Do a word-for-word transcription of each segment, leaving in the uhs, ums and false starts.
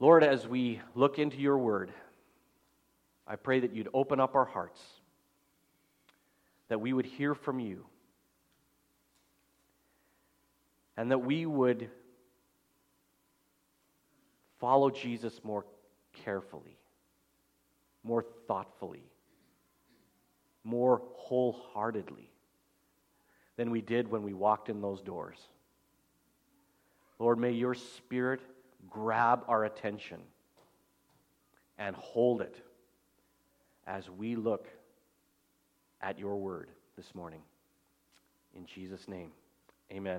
Lord, as we look into your word, I pray that you'd open up our hearts, that we would hear from you, and that we would follow Jesus more carefully, more thoughtfully, more wholeheartedly than we did when we walked in those doors. Lord, may your Spirit grab our attention and hold it as we look at your word this morning. In Jesus' name, amen.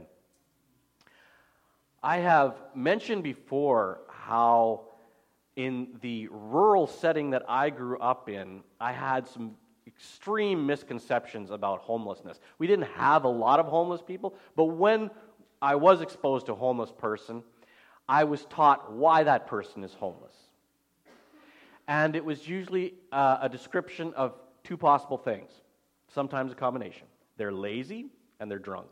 I have mentioned before how in the rural setting that I grew up in, I had some extreme misconceptions about homelessness. We didn't have a lot of homeless people, but when I was exposed to a homeless person, I was taught why that person is homeless. And it was usually uh, a description of two possible things, sometimes a combination. They're lazy and they're drunk.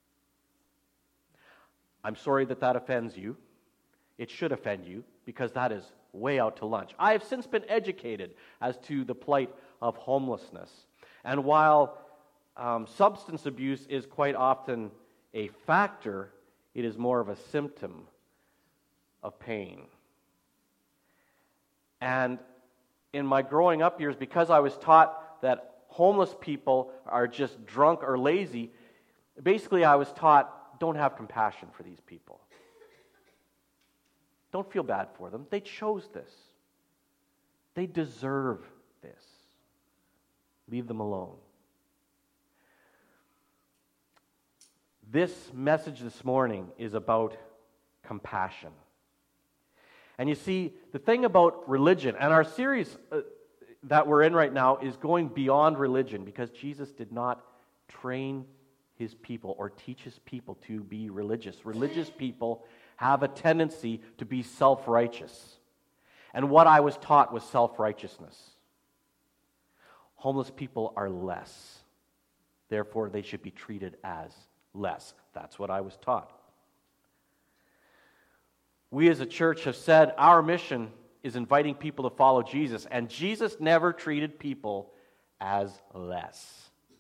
I'm sorry that that offends you. It should offend you because that is way out to lunch. I have since been educated as to the plight of homelessness. And while um, substance abuse is quite often a factor, it is more of a symptom of pain. And in my growing up years, because I was taught that homeless people are just drunk or lazy, basically I was taught, don't have compassion for these people. Don't feel bad for them. They chose this. They deserve this. Leave them alone. This message this morning is about compassion. And you see, the thing about religion, and our series uh, that we're in right now is going beyond religion because Jesus did not train his people or teach his people to be religious. Religious people have a tendency to be self-righteous. And what I was taught was self-righteousness. Homeless people are less. Therefore, they should be treated as less. That's what I was taught. We as a church have said our mission is inviting people to follow Jesus, and Jesus never treated people as less.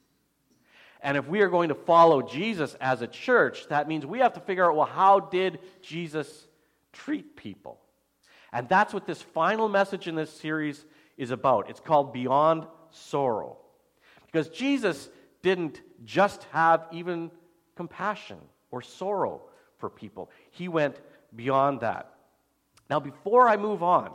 And if we are going to follow Jesus as a church, that means we have to figure out, well, how did Jesus treat people? And that's what this final message in this series is about. It's called Beyond Sorrow. Because Jesus didn't just have even compassion or sorrow for people. He went beyond that. Now, before I move on,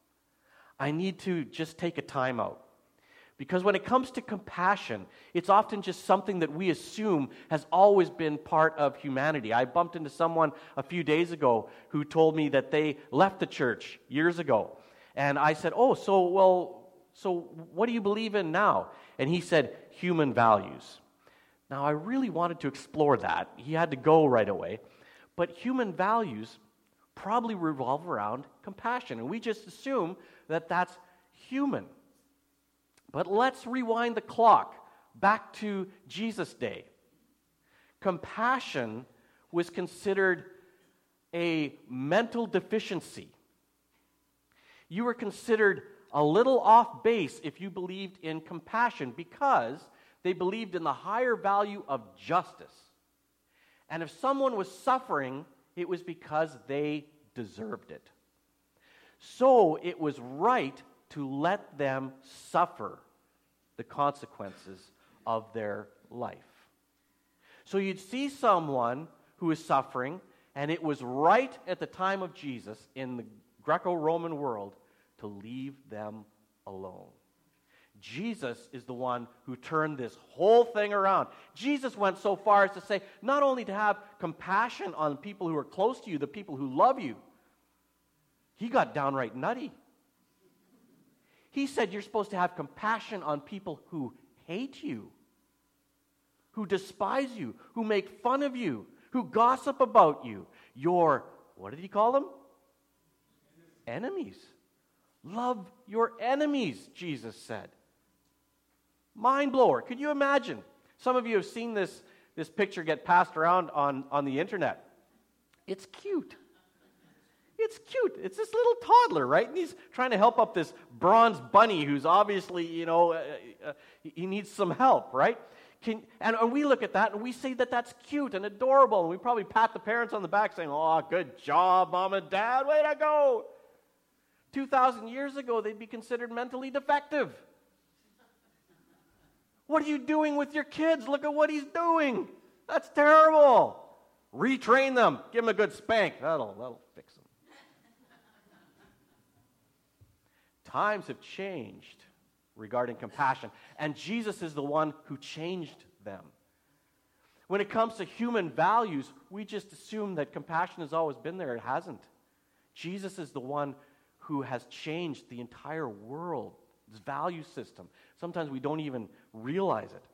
I need to just take a time out. Because when it comes to compassion, it's often just something that we assume has always been part of humanity. I bumped into someone a few days ago who told me that they left the church years ago. And I said, oh, so, well, so what do you believe in now? And he said, human values. Now, I really wanted to explore that. He had to go right away. But human values probably revolve around compassion. And we just assume that that's human. But let's rewind the clock back to Jesus' day. Compassion was considered a mental deficiency. You were considered a little off base if you believed in compassion because they believed in the higher value of justice. And if someone was suffering, it was because they deserved it. So it was right to let them suffer the consequences of their life. So you'd see someone who is suffering, and it was right at the time of Jesus in the Greco-Roman world to leave them alone. Jesus is the one who turned this whole thing around. Jesus went so far as to say, not only to have compassion on people who are close to you, the people who love you, he got downright nutty. He said you're supposed to have compassion on people who hate you, who despise you, who make fun of you, who gossip about you. Your, what did he call them? Enemies. Love your enemies, Jesus said. Mind blower. Could you imagine? Some of you have seen this, this picture get passed around on, on the internet. It's cute. It's cute. It's this little toddler, right? And he's trying to help up this bronze bunny who's obviously, you know, uh, uh, he needs some help, right? Can, and, and we look at that and we say that that's cute and adorable, and we probably pat the parents on the back saying, oh, good job, Mom and Dad, way to go. two thousand years ago, they'd be considered mentally defective. What are you doing with your kids? Look at what he's doing. That's terrible. Retrain them. Give them a good spank. That'll, that'll fix them. Times have changed regarding compassion, and Jesus is the one who changed them. When it comes to human values, we just assume that compassion has always been there. It hasn't. Jesus is the one who has changed the entire world's value system. Sometimes we don't even realize it.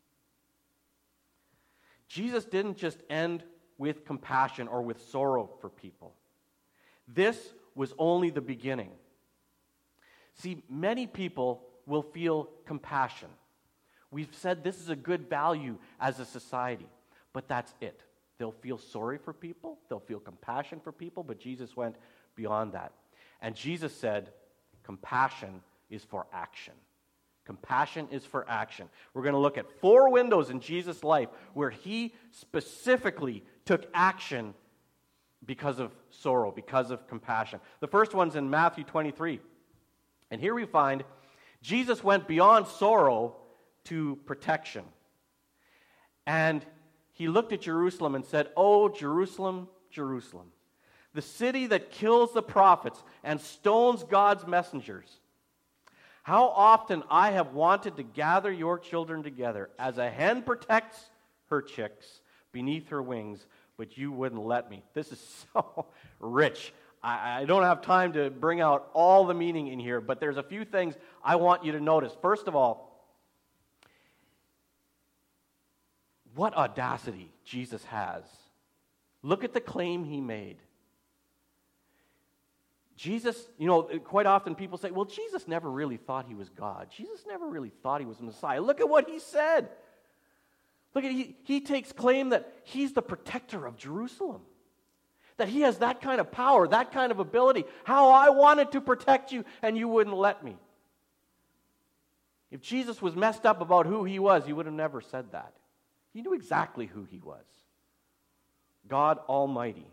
Jesus didn't just end with compassion or with sorrow for people. This was only the beginning. See, many people will feel compassion. We've said this is a good value as a society, but that's it. They'll feel sorry for people, they'll feel compassion for people, but Jesus went beyond that. And Jesus said, compassion is for action. Compassion is for action. We're going to look at four windows in Jesus' life where he specifically took action because of sorrow, because of compassion. The first one's in Matthew twenty-three. And here we find Jesus went beyond sorrow to protection. And he looked at Jerusalem and said, "Oh, Jerusalem, Jerusalem, the city that kills the prophets and stones God's messengers. How often I have wanted to gather your children together as a hen protects her chicks beneath her wings, but you wouldn't let me." This is so rich. I, I don't have time to bring out all the meaning in here, but there's a few things I want you to notice. First of all, what audacity Jesus has. Look at the claim he made. Jesus, you know, quite often people say, well, Jesus never really thought he was God. Jesus never really thought he was the Messiah. Look at what he said. Look at, he, he takes claim that he's the protector of Jerusalem. That he has that kind of power, that kind of ability. How I wanted to protect you and you wouldn't let me. If Jesus was messed up about who he was, he would have never said that. He knew exactly who he was. God Almighty.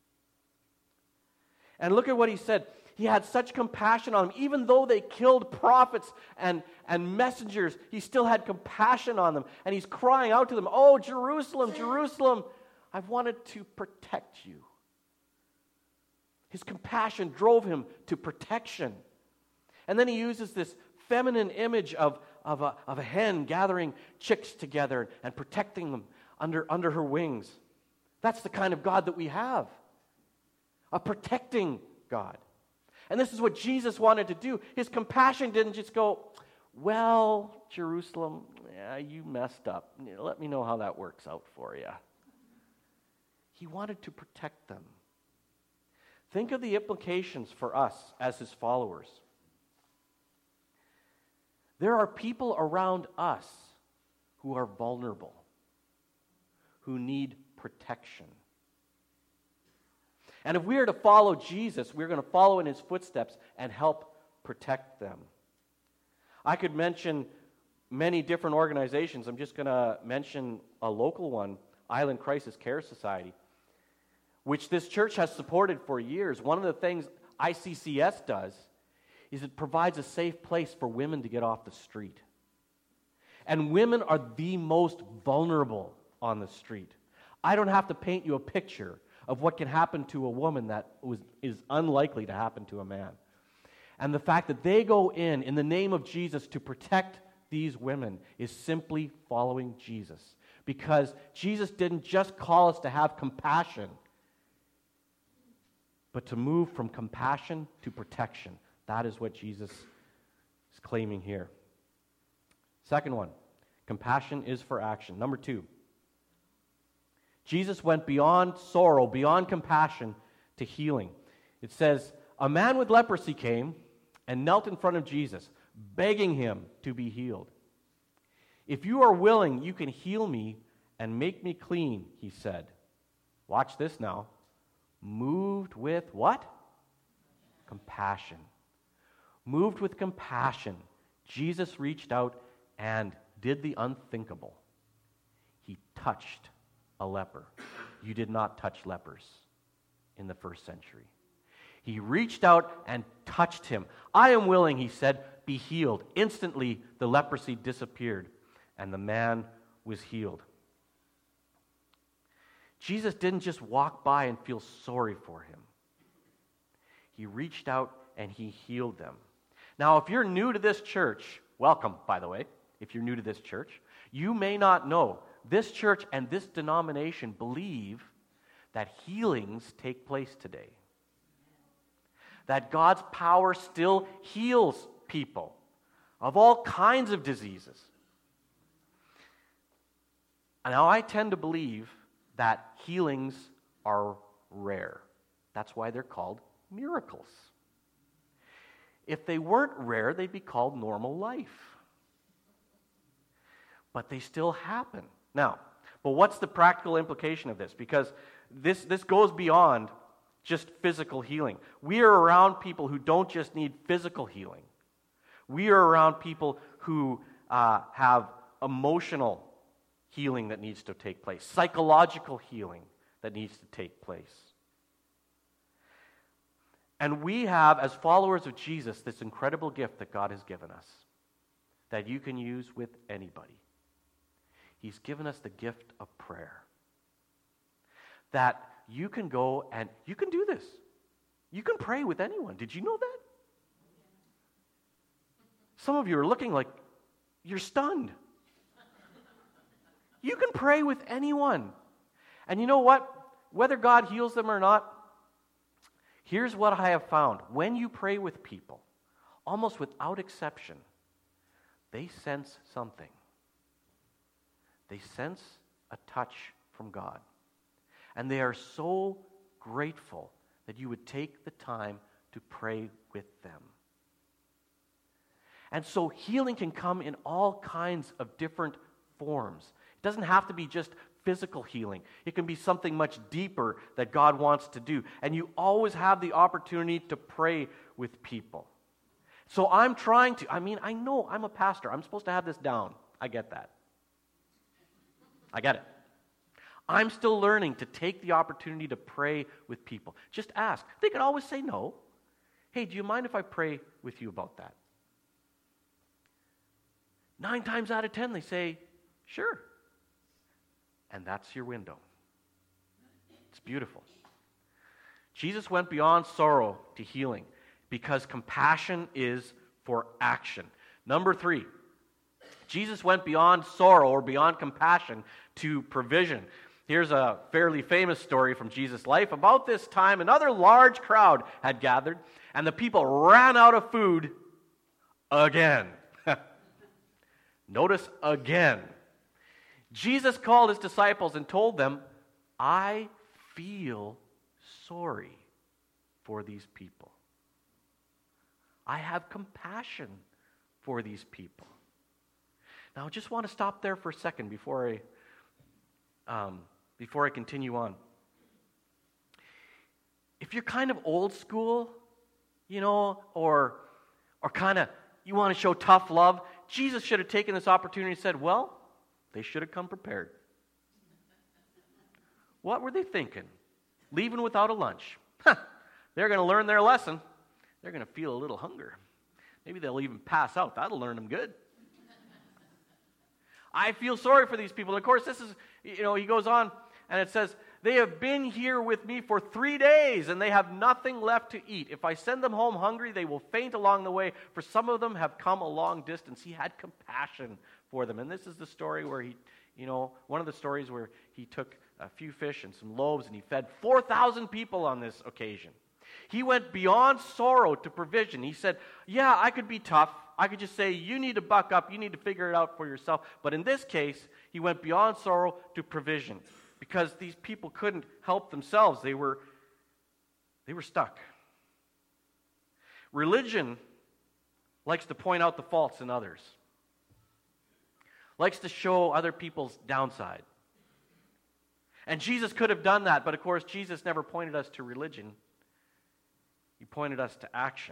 And look at what he said. He had such compassion on them. Even though they killed prophets and, and messengers, he still had compassion on them. And he's crying out to them, "Oh, Jerusalem, Jerusalem, I've wanted to protect you." His compassion drove him to protection. And then he uses this feminine image of, of, a, of a hen gathering chicks together and protecting them under, under her wings. That's the kind of God that we have. A protecting God. And this is what Jesus wanted to do. His compassion didn't just go, "Well, Jerusalem, yeah, you messed up. Let me know how that works out for you." He wanted to protect them. Think of the implications for us as his followers. There are people around us who are vulnerable, who need protection. And if we are to follow Jesus, we're going to follow in his footsteps and help protect them. I could mention many different organizations. I'm just going to mention a local one, Island Crisis Care Society, which this church has supported for years. One of the things I C C S does is it provides a safe place for women to get off the street. And women are the most vulnerable on the street. I don't have to paint you a picture of what can happen to a woman that was, is unlikely to happen to a man. And the fact that they go in, in the name of Jesus, to protect these women is simply following Jesus. Because Jesus didn't just call us to have compassion, but to move from compassion to protection. That is what Jesus is claiming here. Second one, compassion is for action. Number two, Jesus went beyond sorrow, beyond compassion, to healing. It says, a man with leprosy came and knelt in front of Jesus, begging him to be healed. "If you are willing, you can heal me and make me clean," he said. Watch this now. Moved with what? Compassion. Moved with compassion, Jesus reached out and did the unthinkable. He touched a leper. You did not touch lepers in the first century. He reached out and touched him. I am willing, he said, be healed. Instantly, the leprosy disappeared, and the man was healed. Jesus didn't just walk by and feel sorry for him. He reached out and he healed them. Now, if you're new to this church, welcome, by the way, if you're new to this church, you may not know this church and this denomination believe that healings take place today. That God's power still heals people of all kinds of diseases. Now, I tend to believe that healings are rare. That's why they're called miracles. If they weren't rare, they'd be called normal life. But they still happen. Now, but what's the practical implication of this? Because this, this goes beyond just physical healing. We are around people who don't just need physical healing. We are around people who uh, have emotional healing that needs to take place, psychological healing that needs to take place. And we have, as followers of Jesus, this incredible gift that God has given us that you can use with anybody. He's given us the gift of prayer. That you can go and you can do this. You can pray with anyone. Did you know that? Some of you are looking like you're stunned. You can pray with anyone. And you know what? Whether God heals them or not, here's what I have found. When you pray with people, almost without exception, they sense something. They sense a touch from God. And they are so grateful that you would take the time to pray with them. And so healing can come in all kinds of different forms. It doesn't have to be just physical healing. It can be something much deeper that God wants to do. And you always have the opportunity to pray with people. So I'm trying to, I mean, I know I'm a pastor. I'm supposed to have this down. I get that. I get it. I'm still learning to take the opportunity to pray with people. Just ask. They can always say no. Hey, do you mind if I pray with you about that? Nine times out of ten, they say, sure. And that's your window. It's beautiful. Jesus went beyond sorrow to healing because compassion is for action. Number three, Jesus went beyond sorrow or beyond compassion to provision. Here's a fairly famous story from Jesus' life. About this time, another large crowd had gathered, and the people ran out of food again. Notice again. Jesus called his disciples and told them, I feel sorry for these people. I have compassion for these people. Now, I just want to stop there for a second before I, um, before I continue on. If you're kind of old school, you know, or, or kind of, you want to show tough love, Jesus should have taken this opportunity and said, well, they should have come prepared. What were they thinking? Leaving without a lunch. Huh, they're going to learn their lesson. They're going to feel a little hunger. Maybe they'll even pass out. That'll learn them good. I feel sorry for these people. And of course, this is, you know, he goes on and it says, they have been here with me for three days and they have nothing left to eat. If I send them home hungry, they will faint along the way, for some of them have come a long distance. He had compassion for them. And this is the story where he, you know, one of the stories where he took a few fish and some loaves and he fed four thousand people on this occasion. He went beyond sorrow to provision. He said, yeah, I could be tough. I could just say, you need to buck up. You need to figure it out for yourself. But in this case, he went beyond sorrow to provision because these people couldn't help themselves. They were, they were stuck. Religion likes to point out the faults in others, likes to show other people's downside. And Jesus could have done that, but of course, Jesus never pointed us to religion. He pointed us to action.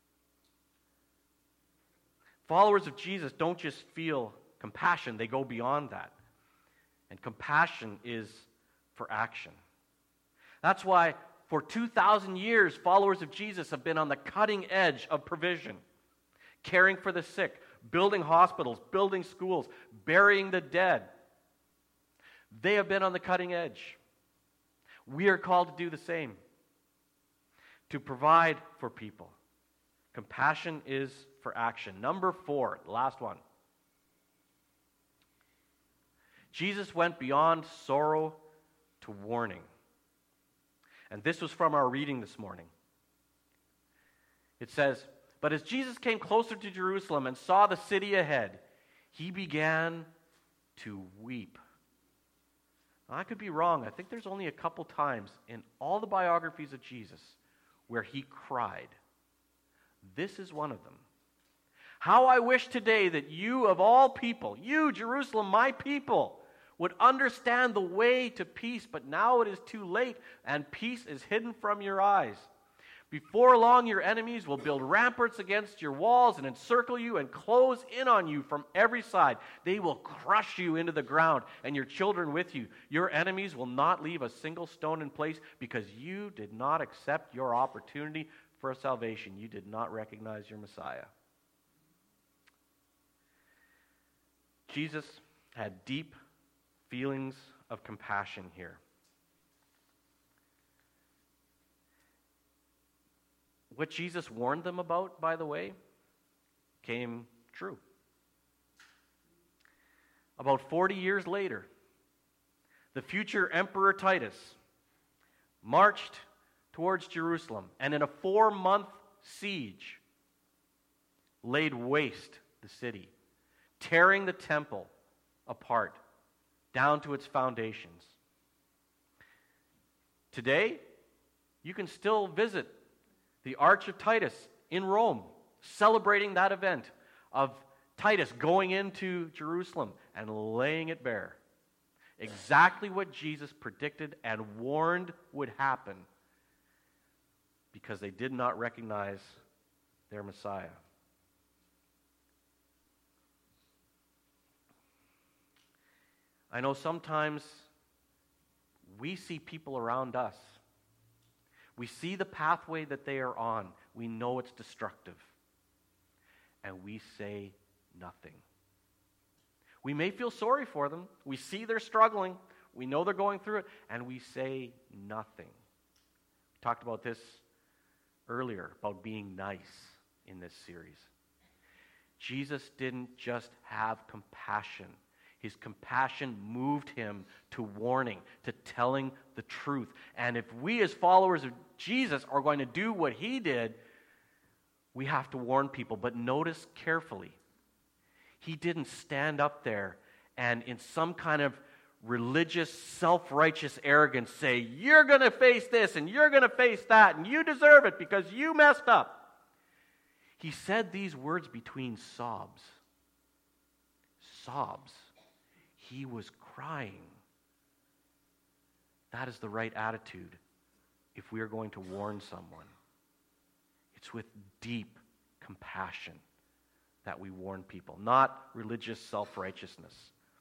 Followers of Jesus don't just feel compassion, they go beyond that. And compassion is for action. That's why for two thousand years, followers of Jesus have been on the cutting edge of provision, caring for the sick, building hospitals, building schools, burying the dead. They have been on the cutting edge. We are called to do the same, to provide for people. Compassion is for action. Number four, the last one. Jesus went beyond sorrow to warning. And this was from our reading this morning. It says, "But as Jesus came closer to Jerusalem and saw the city ahead, he began to weep." Now, I could be wrong. I think there's only a couple times in all the biographies of Jesus where he cried. This is one of them. How I wish today that you of all people, you, Jerusalem, my people, would understand the way to peace, but now it is too late, and peace is hidden from your eyes. Before long, your enemies will build ramparts against your walls and encircle you and close in on you from every side. They will crush you into the ground and your children with you. Your enemies will not leave a single stone in place because you did not accept your opportunity for salvation. You did not recognize your Messiah. Jesus had deep feelings of compassion here. What Jesus warned them about, by the way, came true. About forty years later, the future Emperor Titus marched towards Jerusalem and in a four-month siege laid waste the city, tearing the temple apart down to its foundations. Today, you can still visit the Arch of Titus in Rome, celebrating that event of Titus going into Jerusalem and laying it bare. Exactly what Jesus predicted and warned would happen because they did not recognize their Messiah. I know sometimes we see people around us. We see the pathway that they are on. We know it's destructive. And we say nothing. We may feel sorry for them. We see they're struggling. We know they're going through it. And we say nothing. We talked about this earlier, about being nice in this series. Jesus didn't just have compassion. His compassion moved him to warning, to telling the truth. And if we as followers of Jesus are going to do what he did, we have to warn people. But notice carefully, he didn't stand up there and in some kind of religious, self-righteous arrogance say, you're going to face this and you're going to face that and you deserve it because you messed up. He said these words between sobs. Sobs. He was crying. That is the right attitude if we are going to warn someone. It's with deep compassion that we warn people, not religious self-righteousness.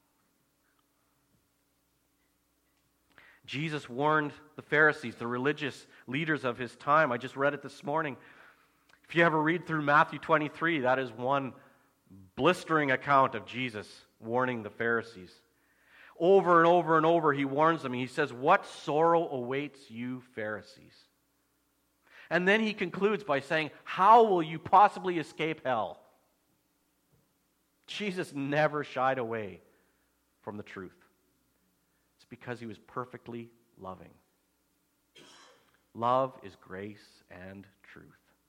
Jesus warned the Pharisees, the religious leaders of his time. I just read it this morning. If you ever read through Matthew twenty-three, that is one blistering account of Jesus warning the Pharisees. Over and over and over, he warns them. He says, what sorrow awaits you, Pharisees? And then he concludes by saying, how will you possibly escape hell? Jesus never shied away from the truth. It's because he was perfectly loving. Love is grace and truth.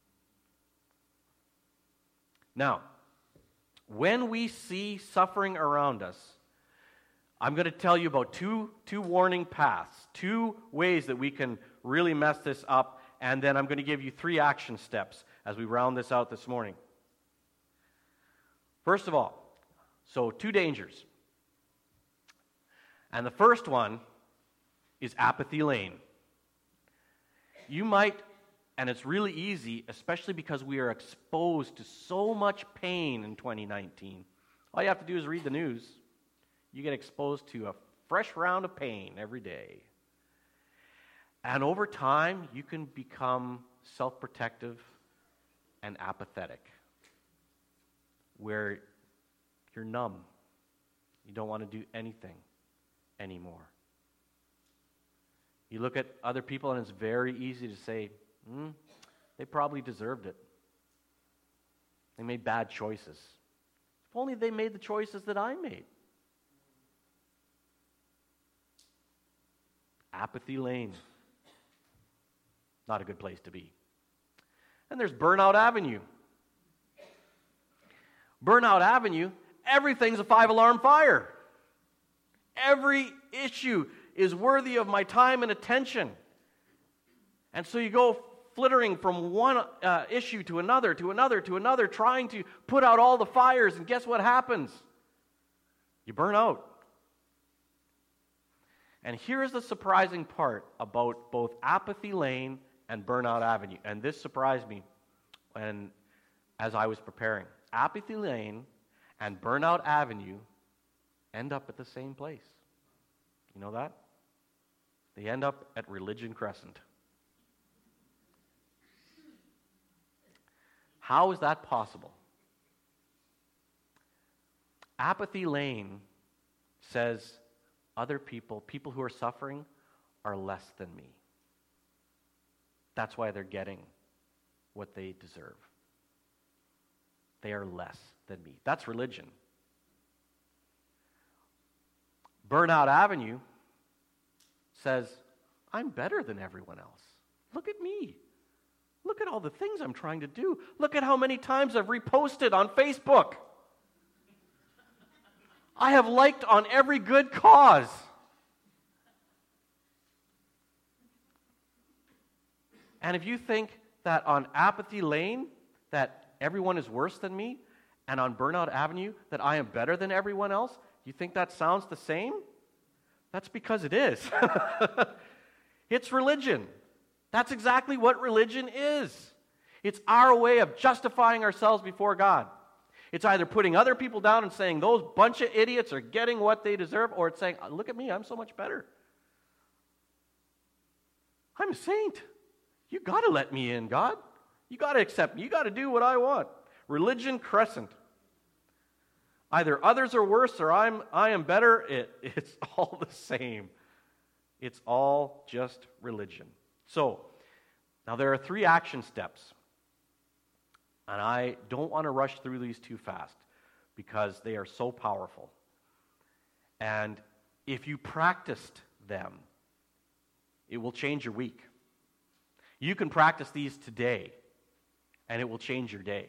Now, when we see suffering around us, I'm going to tell you about two, two warning paths, two ways that we can really mess this up, and then I'm going to give you three action steps as we round this out this morning. First of all, so two dangers. And the first one is apathy lane. You might And it's really easy, especially because we are exposed to so much pain in twenty nineteen. All you have to do is read the news. You get exposed to a fresh round of pain every day. And over time, you can become self-protective and apathetic, where you're numb. You don't want to do anything anymore. You look at other people, and it's very easy to say, hmm, they probably deserved it. They made bad choices. If only they made the choices that I made. Apathy lane. Not a good place to be. And there's Burnout Avenue. Burnout Avenue, everything's a five-alarm fire. Every issue is worthy of my time and attention. And so you go flittering from one uh, issue to another, to another, to another, trying to put out all the fires, and guess what happens? You burn out. And here's the surprising part about both Apathy Lane and Burnout Avenue, and this surprised me when, as I was preparing. Apathy Lane and Burnout Avenue end up at the same place. You know that? They end up at Religion Crescent. How is that possible? Apathy Lane says other people, people who are suffering, are less than me. That's why they're getting what they deserve. They are less than me. That's religion. Burnout Avenue says, I'm better than everyone else. Look at me. Look at all the things I'm trying to do. Look at how many times I've reposted on Facebook. I have liked on every good cause. And if you think that on Apathy Lane, that everyone is worse than me, and on Burnout Avenue, that I am better than everyone else, you think that sounds the same? That's because it is. It's religion. That's exactly what religion is. It's our way of justifying ourselves before God. It's either putting other people down and saying those bunch of idiots are getting what they deserve, or it's saying, look at me, I'm so much better. I'm a saint. You got to let me in, God. You got to accept me. You got to do what I want. Religion Crescent. Either others are worse or I'm I am better. It, it's all the same. It's all just religion. So, now there are three action steps. And I don't want to rush through these too fast because they are so powerful. And if you practiced them, it will change your week. You can practice these today, and it will change your day.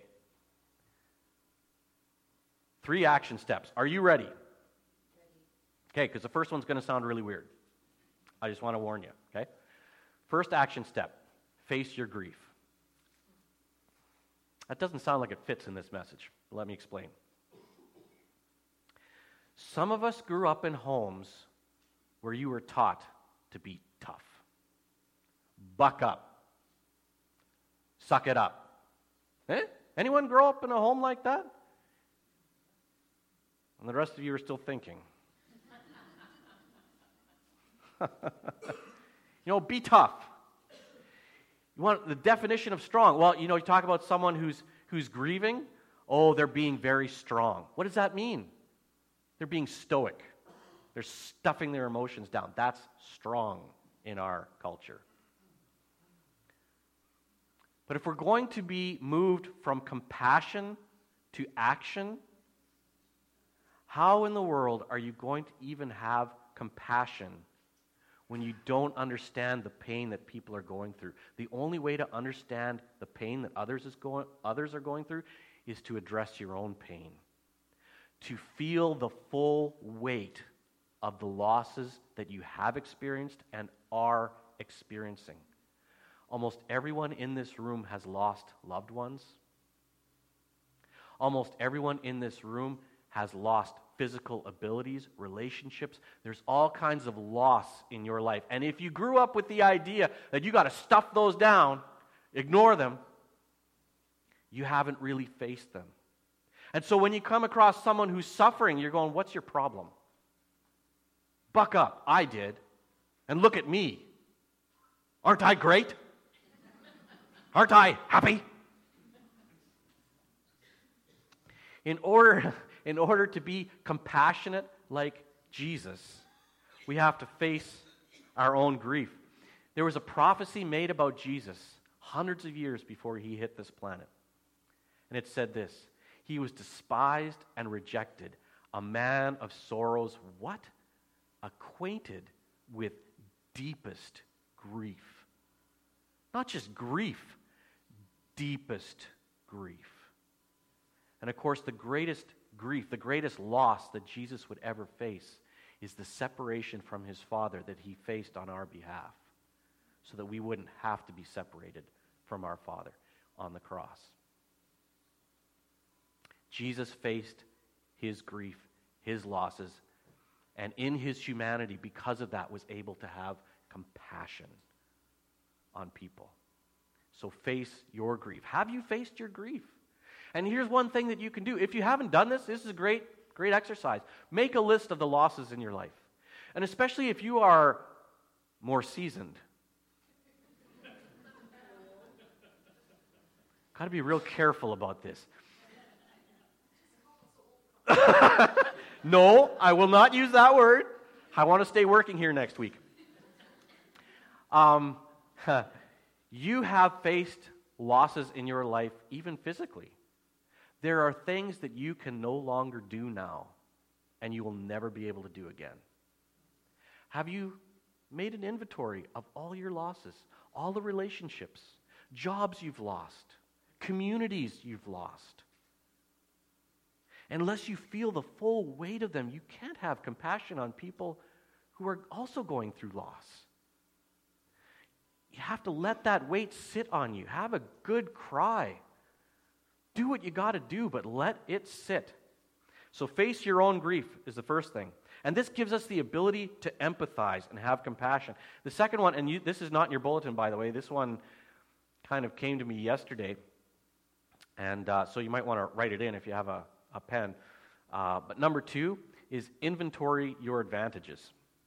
Three action steps. Are you ready? Ready. Okay, because the first one's going to sound really weird. I just want to warn you, okay? First action step, face your grief. That doesn't sound like it fits in this message, but let me explain. Some of us grew up in homes where you were taught to be tough. Buck up. Suck it up. Eh? Anyone grow up in a home like that? And the rest of you are still thinking. You know, be tough. You want the definition of strong? Well, you know, you talk about someone who's who's grieving. Oh, they're being very strong. What does that mean? They're being stoic. They're stuffing their emotions down. That's strong in our culture. But if we're going to be moved from compassion to action, how in the world are you going to even have compassion when you don't understand the pain that people are going through? The only way to understand the pain that others is going, others are going through is to address your own pain, to feel the full weight of the losses that you have experienced and are experiencing. Almost everyone in this room has lost loved ones. Almost everyone in this room has lost physical abilities, relationships. There's all kinds of loss in your life. And if you grew up with the idea that you got to stuff those down, ignore them, you haven't really faced them. And so when you come across someone who's suffering, you're going, what's your problem? Buck up. I did. And look at me. Aren't I great? Aren't I happy? In order, in order to be compassionate like Jesus, we have to face our own grief. There was a prophecy made about Jesus hundreds of years before he hit this planet. And it said this: he was despised and rejected, a man of sorrows, what? Acquainted with deepest grief. Not just grief, deepest grief. And of course, the greatest grief, the greatest loss that Jesus would ever face is the separation from his Father that he faced on our behalf, so that we wouldn't have to be separated from our Father on the cross. Jesus faced his grief, his losses, and in his humanity, because of that, was able to have compassion on people. So face your grief. Have you faced your grief? And here's one thing that you can do. If you haven't done this, this is a great, great exercise. Make a list of the losses in your life. And especially if you are more seasoned. Got to be real careful about this. No, I will not use that word. I want to stay working here next week. Um, you have faced losses in your life, even physically. There are things that you can no longer do now, and you will never be able to do again. Have you made an inventory of all your losses, all the relationships, jobs you've lost, communities you've lost? Unless you feel the full weight of them, you can't have compassion on people who are also going through loss. You have to let that weight sit on you. Have a good cry. Do what you got to do, but let it sit. So face your own grief is the first thing. And this gives us the ability to empathize and have compassion. The second one, and you, this is not in your bulletin, by the way. This one kind of came to me yesterday. And uh, so you might want to write it in if you have a a pen. Uh, but number two is inventory your advantages.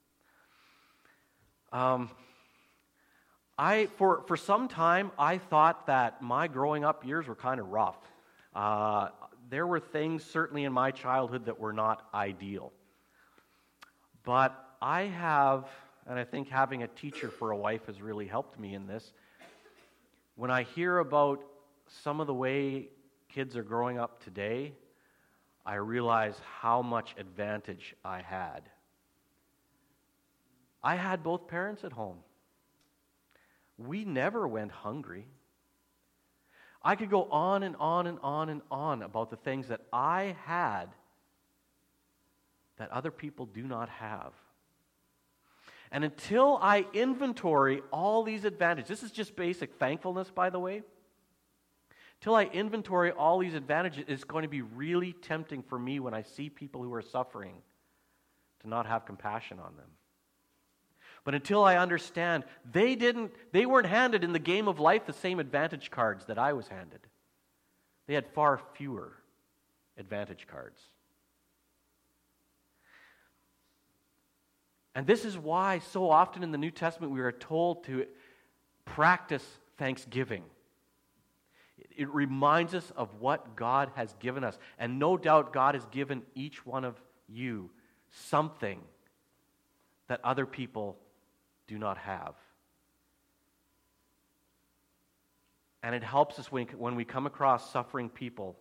Um, I for for some time I thought that my growing up years were kind of rough. Uh, there were things certainly in my childhood that were not ideal. But I have, and I think having a teacher for a wife has really helped me in this. When I hear about some of the way kids are growing up today, I realize how much advantage I had. I had both parents at home. We never went hungry. I could go on and on and on and on about the things that I had that other people do not have. And until I inventory all these advantages, this is just basic thankfulness, by the way. Till I inventory all these advantages, it's going to be really tempting for me when I see people who are suffering to not have compassion on them. But until I understand, they didn't, they weren't handed in the game of life the same advantage cards that I was handed. They had far fewer advantage cards. And this is why so often in the New Testament we are told to practice thanksgiving. It reminds us of what God has given us. And no doubt God has given each one of you something that other people do not have. And it helps us when, when we come across suffering people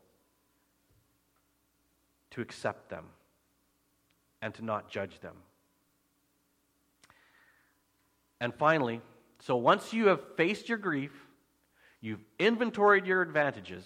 to accept them and to not judge them. And finally, so once you have faced your grief, you've inventoried your advantages,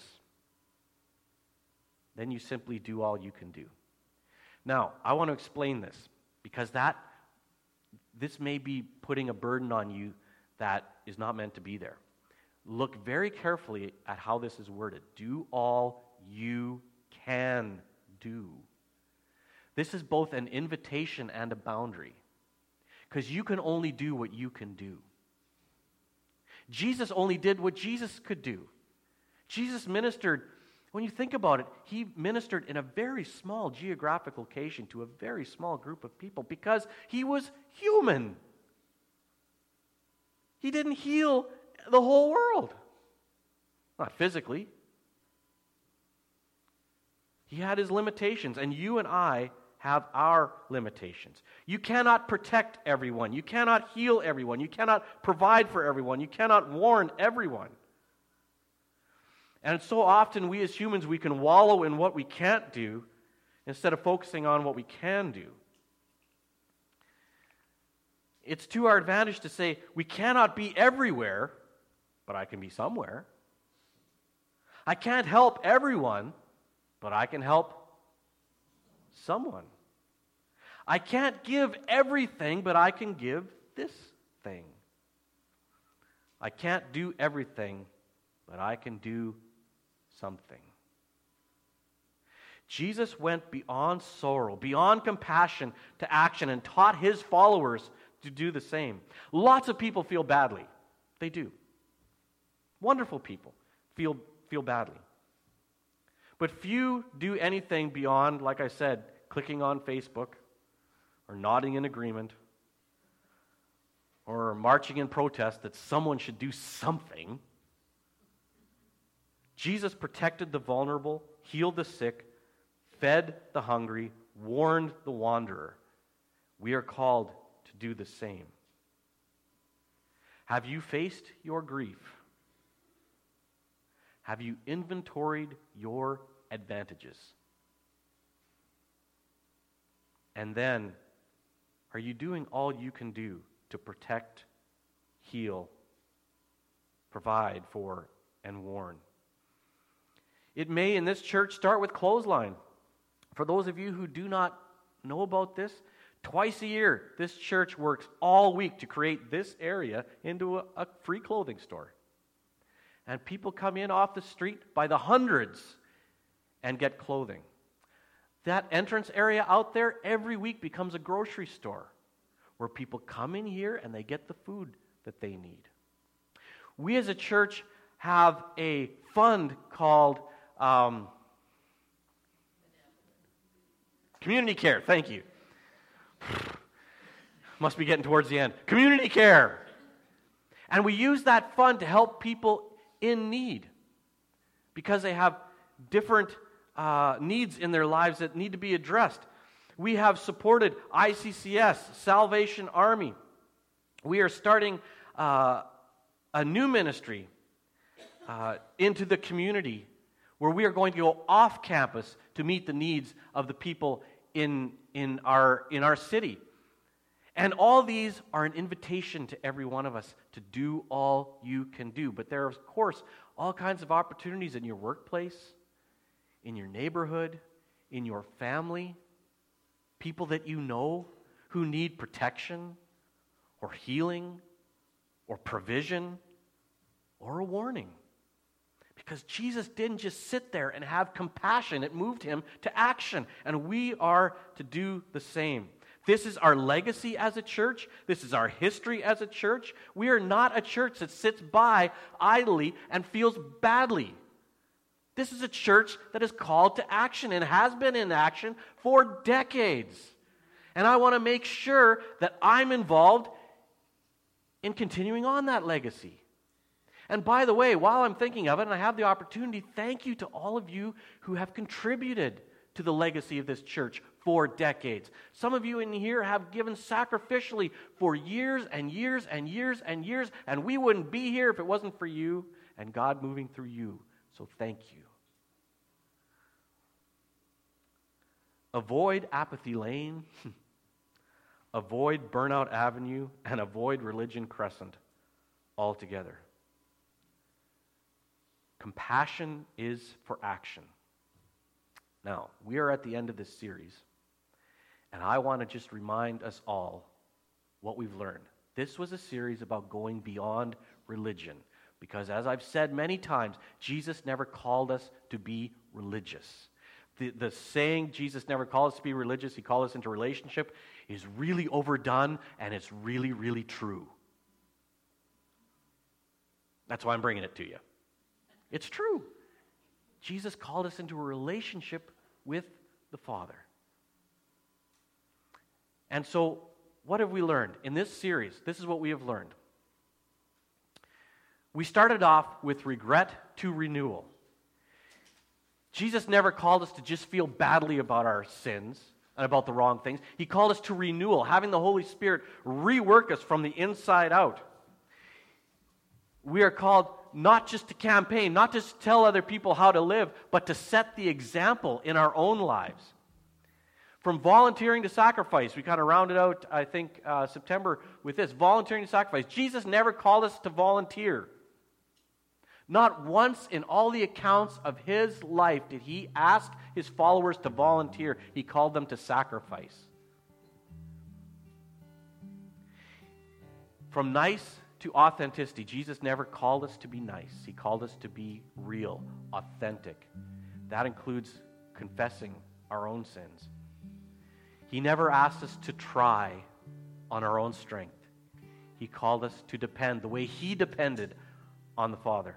then you simply do all you can do. Now, I want to explain this, because that this may be putting a burden on you that is not meant to be there. Look very carefully at how this is worded. Do all you can do. This is both an invitation and a boundary, because you can only do what you can do. Jesus only did what Jesus could do. Jesus ministered, when you think about it, he ministered in a very small geographic location to a very small group of people because he was human. He didn't heal the whole world. Not physically. He had his limitations, and you and I have our limitations. You cannot protect everyone. You cannot heal everyone. You cannot provide for everyone. You cannot warn everyone. And so often we as humans, we can wallow in what we can't do instead of focusing on what we can do. It's to our advantage to say, we cannot be everywhere, but I can be somewhere. I can't help everyone, but I can help someone. I can't give everything, but I can give this thing. I can't do everything, but I can do something. Jesus went beyond sorrow, beyond compassion to action, and taught his followers to do the same. Lots of people feel badly. They do. Wonderful people feel, feel badly. But few do anything beyond, like I said, clicking on Facebook, or nodding in agreement, or marching in protest that someone should do something. Jesus protected the vulnerable, healed the sick, fed the hungry, warned the wanderer. We are called to do the same. Have you faced your grief? Have you inventoried your advantages? And then, are you doing all you can do to protect, heal, provide for, and warn? It may, in this church, start with clothesline. For those of you who do not know about this, twice a year, this church works all week to create this area into a, a free clothing store. And people come in off the street by the hundreds and get clothing. That entrance area out there every week becomes a grocery store where people come in here and they get the food that they need. We as a church have a fund called um, Community Care. Thank you. Must be getting towards the end. Community Care. And we use that fund to help people in need because they have different uh, needs in their lives that need to be addressed. We have supported I C C S, Salvation Army. We are starting uh, a new ministry uh, into the community where we are going to go off campus to meet the needs of the people in, in, our, in our city. And all these are an invitation to every one of us to do all you can do. But there are, of course, all kinds of opportunities in your workplace, in your neighborhood, in your family, people that you know who need protection or healing or provision or a warning. Because Jesus didn't just sit there and have compassion. It moved him to action. And we are to do the same. This is our legacy as a church. This is our history as a church. We are not a church that sits by idly and feels badly. This is a church that is called to action and has been in action for decades. And I want to make sure that I'm involved in continuing on that legacy. And by the way, while I'm thinking of it, and I have the opportunity, thank you to all of you who have contributed to the legacy of this church for decades. Some of you in here have given sacrificially for years and years and years and years, and we wouldn't be here if it wasn't for you and God moving through you. So thank you. Avoid Apathy Lane, avoid Burnout Avenue, and avoid Religion Crescent altogether. Compassion is for action. Now, we are at the end of this series, and I want to just remind us all what we've learned. This was a series about going beyond religion, because as I've said many times, Jesus never called us to be religious. The, the saying, Jesus never called us to be religious, he called us into relationship, is really overdone, and it's really, really true. That's why I'm bringing it to you. It's true. Jesus called us into a relationship with the Father. And so, what have we learned? In this series, this is what we have learned. We started off with regret to renewal. Jesus never called us to just feel badly about our sins and about the wrong things. He called us to renewal, having the Holy Spirit rework us from the inside out. We are called not just to campaign, not just to tell other people how to live, but to set the example in our own lives. From volunteering to sacrifice, we kind of rounded out, I think, uh, September with this, volunteering to sacrifice. Jesus never called us to volunteer. Not once in all the accounts of his life did he ask his followers to volunteer. He called them to sacrifice. From nice to authenticity, Jesus never called us to be nice. He called us to be real, authentic. That includes confessing our own sins. He never asked us to try on our own strength. He called us to depend the way he depended on the Father.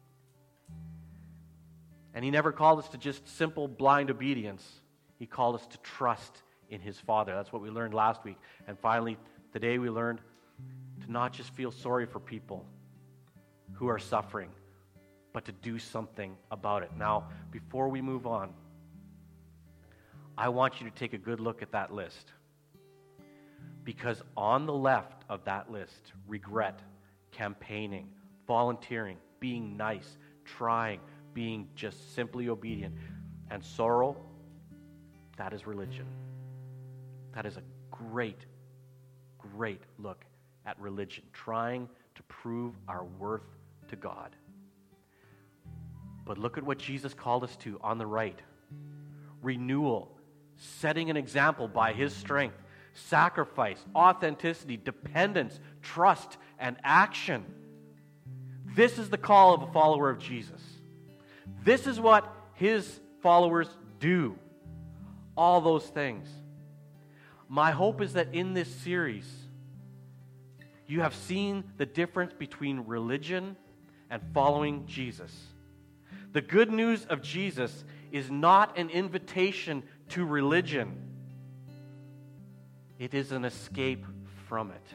And he never called us to just simple blind obedience. He called us to trust in his Father. That's what we learned last week. And finally, today we learned to not just feel sorry for people who are suffering, but to do something about it. Now, before we move on, I want you to take a good look at that list. Because on the left of that list, regret, campaigning, volunteering, being nice, trying, being just simply obedient, and sorrow, that is religion. That is a great, great look at religion, trying to prove our worth to God. But look at what Jesus called us to on the right. Renewal, setting an example by his strength, sacrifice, authenticity, dependence, trust, and action. This is the call of a follower of Jesus. This is what his followers do. All those things. My hope is that in this series, you have seen the difference between religion and following Jesus. The good news of Jesus is not an invitation to religion. It is an escape from it.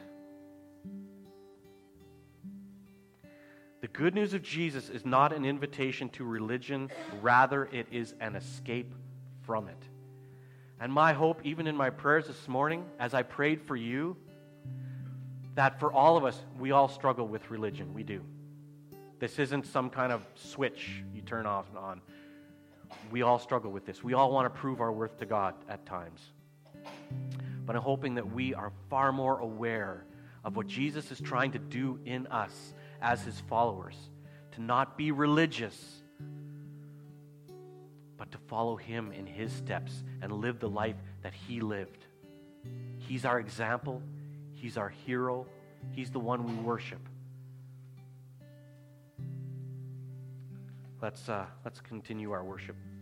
The good news of Jesus is not an invitation to religion, rather it is an escape from it. And my hope, even in my prayers this morning, as I prayed for you, that for all of us, we all struggle with religion. We do. This isn't some kind of switch you turn off and on. We all struggle with this. We all want to prove our worth to God at times. But I'm hoping that we are far more aware of what Jesus is trying to do in us as his followers. To not be religious, but to follow him in his steps and live the life that he lived. He's our example. He's our hero. He's the one we worship. Let's uh, let's continue our worship.